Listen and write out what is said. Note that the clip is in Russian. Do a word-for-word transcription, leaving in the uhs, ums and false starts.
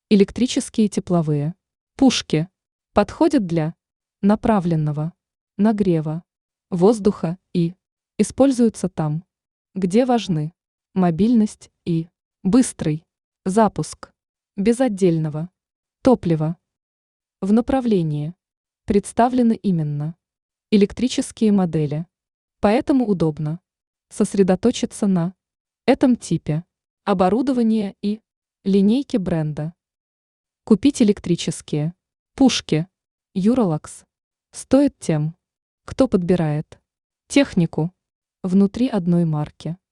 Электрические тепловые пушки подходят для направленного нагрева воздуха и используются там, где важны мобильность и быстрый запуск без отдельного топлива. В направлении представлены именно электрические модели, поэтому удобно сосредоточиться на этом типе оборудования и линейке бренда. Купить электрические пушки Юролакс стоит тем, кто подбирает технику внутри одной марки.